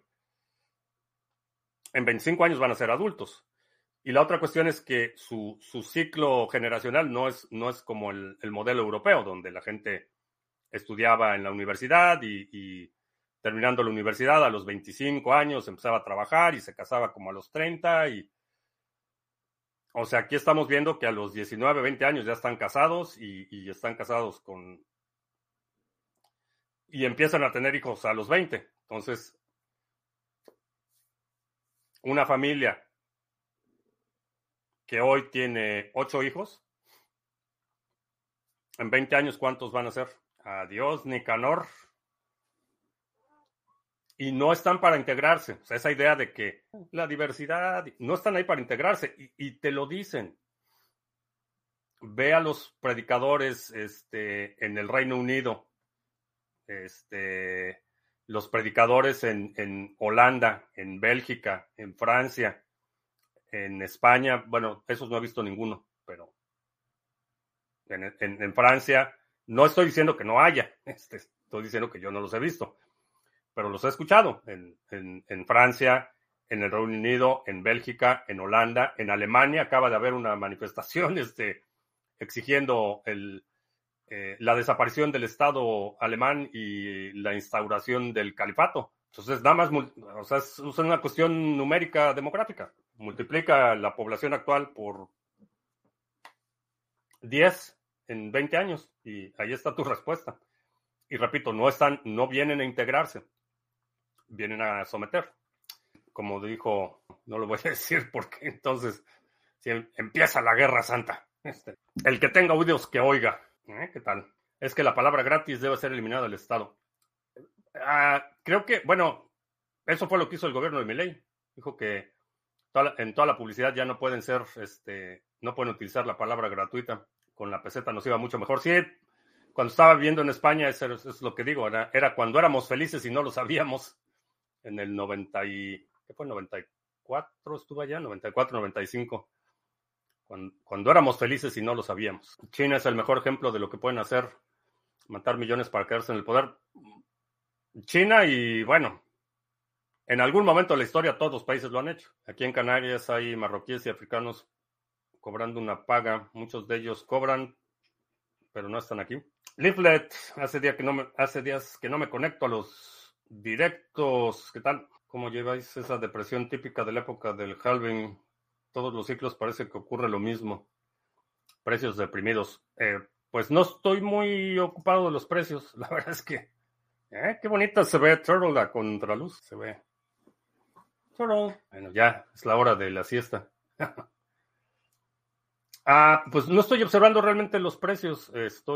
[SPEAKER 1] en 25 años van a ser adultos. Y la otra cuestión es que su ciclo generacional no es como el modelo europeo, donde la gente estudiaba en la universidad y terminando la universidad a los 25 años empezaba a trabajar y se casaba como a los 30. O sea, aquí estamos viendo que a los 19, 20 años ya están casados y están casados y empiezan a tener hijos a los 20. Entonces, una familia que hoy tiene 8 hijos, en 20 años, ¿cuántos van a ser? Adiós, Nicanor. Y no están para integrarse. O sea, esa idea de que la diversidad, no están ahí para integrarse. Y te lo dicen. Ve a los predicadores en el Reino Unido, los predicadores en Holanda, en Bélgica, en Francia, en España. Bueno, esos no he visto ninguno, pero en Francia, no estoy diciendo que no haya, estoy diciendo que yo no los he visto, pero los he escuchado en Francia, en el Reino Unido, en Bélgica, en Holanda, en Alemania. Acaba de haber una manifestación exigiendo la desaparición del Estado alemán y la instauración del califato. Entonces, nada más, o sea, es una cuestión numérica demográfica. Multiplica la población actual por 10 en 20 años y ahí está tu respuesta. Y repito, no vienen a integrarse, vienen a someter. Como dijo, no lo voy a decir porque entonces si empieza la guerra santa. El que tenga oídos que oiga. ¿Qué tal? Es que la palabra gratis debe ser eliminada del Estado. Creo que, bueno, eso fue lo que hizo el gobierno de Milei. Dijo que en toda la publicidad ya no pueden no pueden utilizar la palabra gratuita. Con la peseta nos iba mucho mejor. Sí, cuando estaba viviendo en España, eso es lo que digo, era cuando éramos felices y no lo sabíamos. En el 90 y, ¿qué fue? 94 estuve allá, 94, 95. Cuando éramos felices y no lo sabíamos. China es el mejor ejemplo de lo que pueden hacer, matar millones para quedarse en el poder. China y, bueno, en algún momento de la historia todos los países lo han hecho. Aquí en Canarias hay marroquíes y africanos cobrando una paga. Muchos de ellos cobran, pero no están aquí. Leaflet, hace días que no me conecto a los directos. ¿Qué tal? ¿Cómo lleváis esa depresión típica de la época del halving? Todos los ciclos parece que ocurre lo mismo. Precios deprimidos. Pues no estoy muy ocupado de los precios. La verdad es que qué bonita se ve Turtle a contraluz. Se ve. Turtle. Bueno, ya es la hora de la siesta. Pues no estoy observando realmente los precios.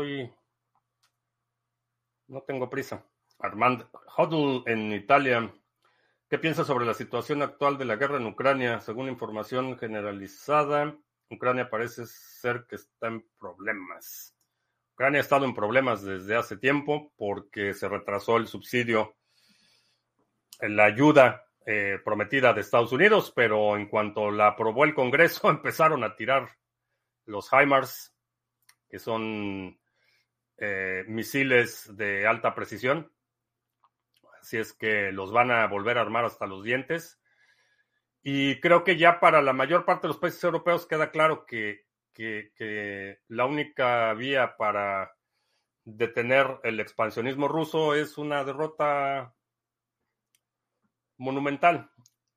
[SPEAKER 1] No tengo prisa. Armand Hodl en Italia. ¿Qué piensas sobre la situación actual de la guerra en Ucrania? Según información generalizada, Ucrania parece ser que está en problemas. Ucrania ha estado en problemas desde hace tiempo porque se retrasó el subsidio, la ayuda prometida de Estados Unidos, pero en cuanto la aprobó el Congreso, empezaron a tirar los HIMARS, que son misiles de alta precisión. Así es que los van a volver a armar hasta los dientes. Y creo que ya para la mayor parte de los países europeos queda claro que la única vía para detener el expansionismo ruso es una derrota monumental.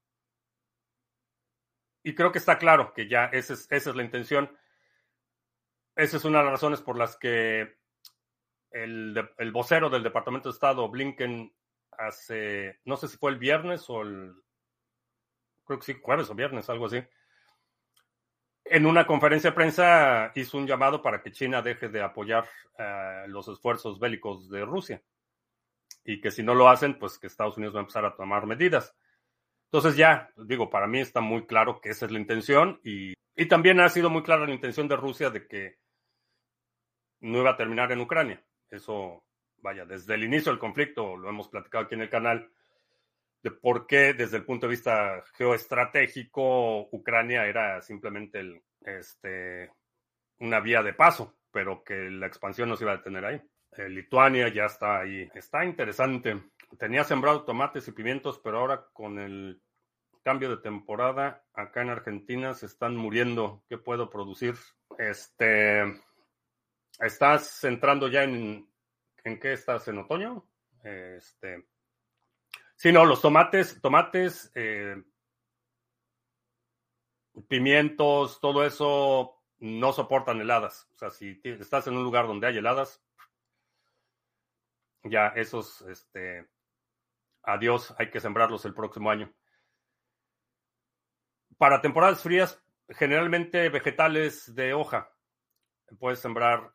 [SPEAKER 1] Y creo que está claro que ya esa es la intención. Esa es una de las razones por las que el vocero del Departamento de Estado, Blinken, no sé si fue el viernes creo que sí, jueves o viernes, algo así, en una conferencia de prensa hizo un llamado para que China deje de apoyar los esfuerzos bélicos de Rusia y que si no lo hacen, pues que Estados Unidos va a empezar a tomar medidas. Entonces ya, digo, para mí está muy claro que esa es la intención y también ha sido muy clara la intención de Rusia de que no iba a terminar en Ucrania. Eso, vaya, desde el inicio del conflicto, lo hemos platicado aquí en el canal, de por qué desde el punto de vista geoestratégico Ucrania era simplemente una vía de paso, pero que la expansión no se iba a detener ahí. Lituania ya está ahí. Está interesante. Tenía sembrado tomates y pimientos, pero ahora con el cambio de temporada acá en Argentina se están muriendo. ¿Qué puedo producir? ¿Estás entrando ya en qué estás? ¿En otoño? Sí, no, los tomates, pimientos, todo eso no soportan heladas. O sea, si estás en un lugar donde hay heladas, ya esos, adiós, hay que sembrarlos el próximo año. Para temporadas frías, generalmente vegetales de hoja. Puedes sembrar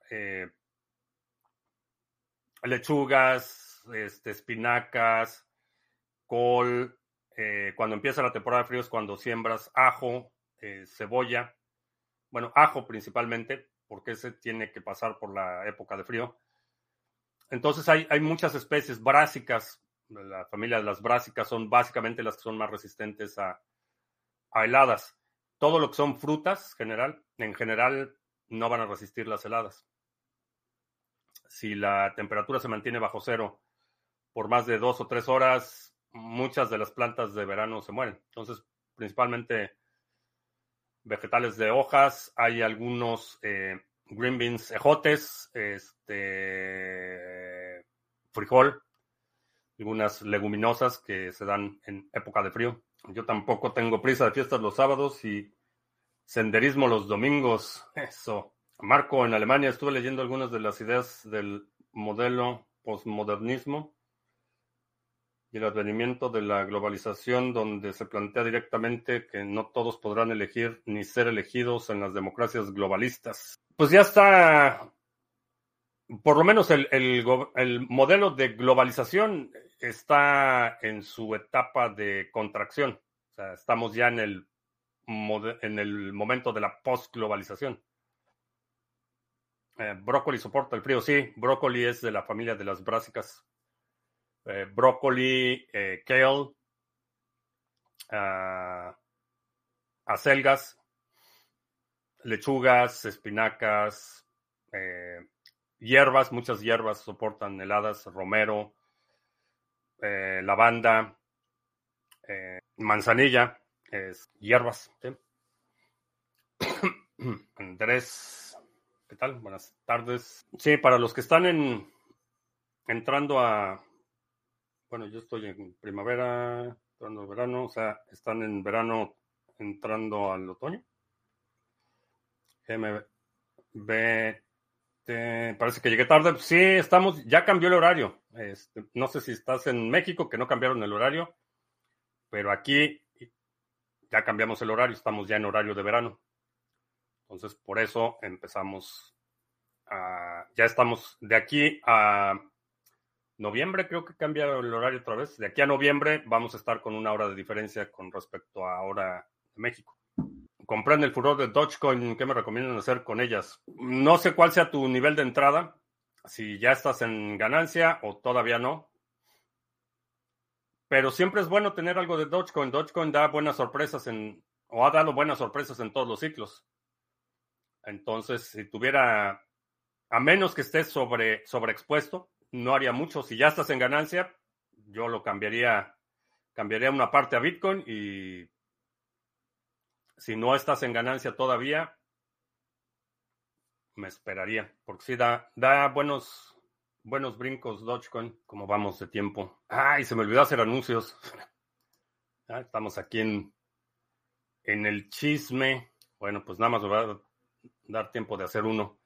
[SPEAKER 1] lechugas, espinacas, col. Cuando empieza la temporada de frío es cuando siembras ajo, cebolla. Bueno, ajo principalmente, porque ese tiene que pasar por la época de frío. Entonces hay muchas especies brásicas. La familia de las brásicas son básicamente las que son más resistentes a heladas. Todo lo que son frutas, en general, no van a resistir las heladas. Si la temperatura se mantiene bajo cero por más de 2 o 3 horas, muchas de las plantas de verano se mueren. Entonces, principalmente vegetales de hojas, hay algunos green beans, ejotes, frijol, algunas leguminosas que se dan en época de frío. Yo tampoco tengo prisa de fiestas los sábados y senderismo los domingos. Eso. Marco, en Alemania estuve leyendo algunas de las ideas del modelo postmodernismo y el advenimiento de la globalización, donde se plantea directamente que no todos podrán elegir ni ser elegidos en las democracias globalistas. Pues ya está, por lo menos el modelo de globalización está en su etapa de contracción. O sea, estamos ya en el momento de la post-globalización. Brócoli soporta el frío, sí. Brócoli es de la familia de las brásicas. Brócoli, kale, acelgas, lechugas, espinacas, hierbas, muchas hierbas soportan heladas, romero, lavanda, manzanilla, hierbas. ¿Sí? Andrés, ¿qué tal? Buenas tardes. Sí, para los que están entrando bueno, yo estoy en primavera, entrando al verano, o sea, están en verano entrando al otoño. Parece que llegué tarde. Sí, ya cambió el horario. No sé si estás en México, que no cambiaron el horario, pero aquí ya cambiamos el horario, estamos ya en horario de verano. Entonces, por eso ya estamos de aquí a noviembre, creo que cambia el horario otra vez. De aquí a noviembre vamos a estar con una hora de diferencia con respecto a hora de México. Comprende el furor de Dogecoin. ¿Qué me recomiendan hacer con ellas? No sé cuál sea tu nivel de entrada, si ya estás en ganancia o todavía no. Pero siempre es bueno tener algo de Dogecoin. Dogecoin da buenas sorpresas o ha dado buenas sorpresas en todos los ciclos. Entonces, si tuviera, a menos que estés sobreexpuesto, no haría mucho. Si ya estás en ganancia, yo lo cambiaría una parte a Bitcoin, y si no estás en ganancia todavía, me esperaría, porque sí da buenos brincos Dogecoin. Como vamos de tiempo. Ay, se me olvidó hacer anuncios. Estamos aquí en el chisme. Bueno, pues nada más me va a dar tiempo de hacer uno.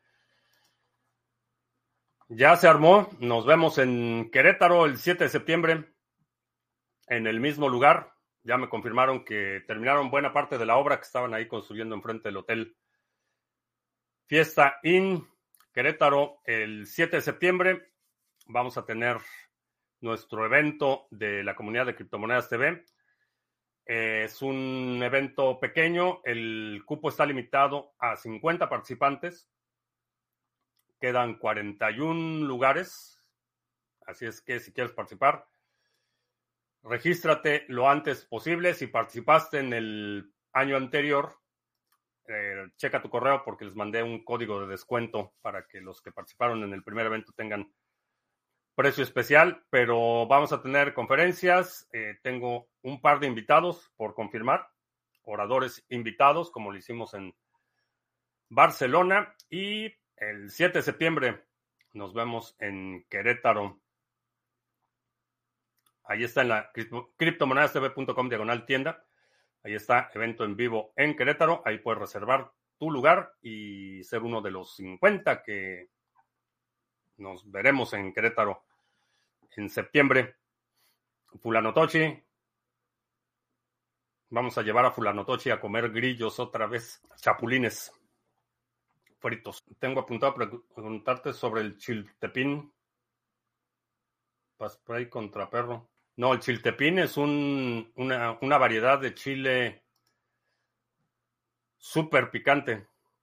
[SPEAKER 1] Ya se armó. Nos vemos en Querétaro el 7 de septiembre. En el mismo lugar. Ya me confirmaron que terminaron buena parte de la obra que estaban ahí construyendo enfrente del hotel Fiesta Inn Querétaro el 7 de septiembre. Vamos a tener nuestro evento de la comunidad de Criptomonedas TV. Es un evento pequeño. El cupo está limitado a 50 participantes. Quedan 41 lugares. Así es que si quieres participar, regístrate lo antes posible. Si participaste en el año anterior, checa tu correo, porque les mandé un código de descuento para que los que participaron en el primer evento tengan precio especial. Pero vamos a tener conferencias. Tengo un par de invitados por confirmar, oradores invitados, como lo hicimos en Barcelona. Y el 7 de septiembre nos vemos en Querétaro. Ahí está en la criptomonedastv.com/tienda. Ahí está, evento en vivo en Querétaro. Ahí puedes reservar tu lugar y ser uno de los 50 que nos veremos en Querétaro en septiembre. Fulano Tochi. Vamos a llevar a Fulano Tochi a comer grillos otra vez. Chapulines fritos. Tengo apuntado a preguntarte sobre el chiltepín. Spray contra perro. No, el chiltepín es una variedad de chile súper picante.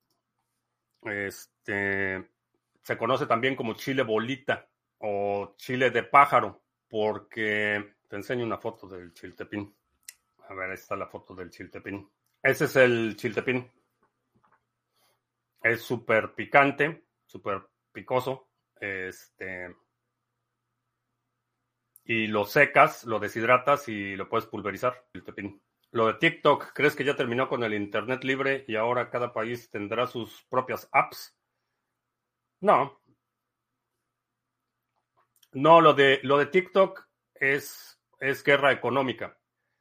[SPEAKER 1] Se conoce también como chile bolita o chile de pájaro, porque te enseño una foto del chiltepín. A ver, ahí está la foto del chiltepín. Ese es el chiltepín. Es súper picante, súper picoso. Y lo secas, lo deshidratas y lo puedes pulverizar, el chiltepín. Lo de TikTok, ¿crees que ya terminó con el internet libre y ahora cada país tendrá sus propias apps? No. No, lo de TikTok es guerra económica.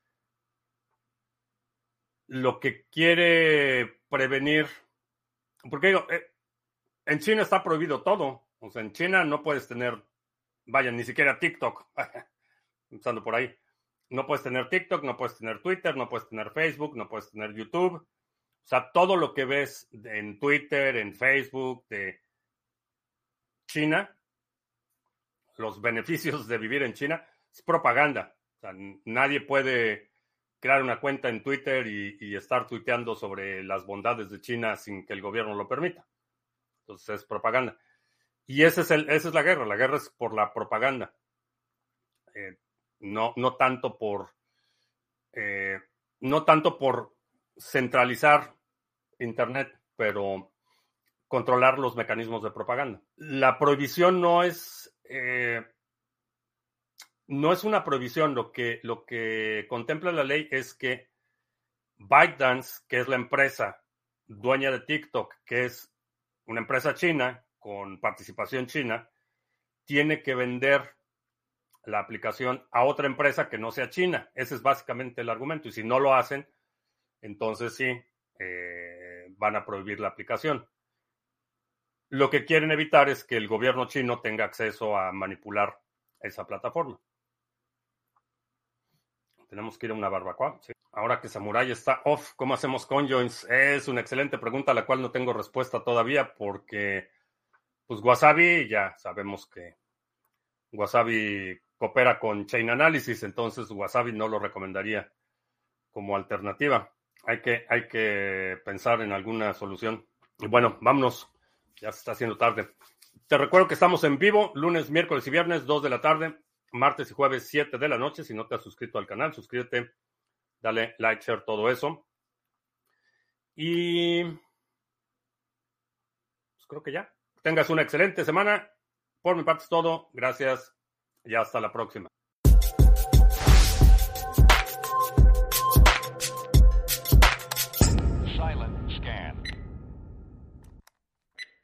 [SPEAKER 1] Lo que quiere prevenir, porque digo, en China está prohibido todo. O sea, en China no puedes tener, vaya, ni siquiera TikTok, empezando por ahí. No puedes tener TikTok, no puedes tener Twitter, no puedes tener Facebook, no puedes tener YouTube. O sea, todo lo que ves en Twitter, en Facebook, de China, los beneficios de vivir en China, es propaganda. O sea, nadie puede crear una cuenta en Twitter y estar tuiteando sobre las bondades de China sin que el gobierno lo permita. Entonces es propaganda. Y esa es la guerra. La guerra es por la propaganda. No tanto por centralizar Internet, pero controlar los mecanismos de propaganda. La prohibición no es una prohibición. Lo que contempla la ley es que ByteDance, que es la empresa dueña de TikTok, que es una empresa china con participación china, tiene que vender la aplicación a otra empresa que no sea china. Ese es básicamente el argumento. Y si no lo hacen, entonces sí, van a prohibir la aplicación. Lo que quieren evitar es que el gobierno chino tenga acceso a manipular esa plataforma. Tenemos que ir a una barbacoa. ¿Sí? Ahora que Samurai está off, ¿cómo hacemos conjoins? Es una excelente pregunta a la cual no tengo respuesta todavía porque, pues, Wasabi, ya sabemos que Wasabi coopera con Chain Analysis, entonces Wasabi no lo recomendaría como alternativa. Hay que pensar en alguna solución. Y bueno, vámonos. Ya se está haciendo tarde. Te recuerdo que estamos en vivo lunes, miércoles y viernes, 2 de la tarde, martes y jueves, 7 de la noche. Si no te has suscrito al canal, suscríbete, dale like, share, todo eso. Y pues creo que ya. Tengas una excelente semana. Por mi parte es todo. Gracias y hasta la próxima.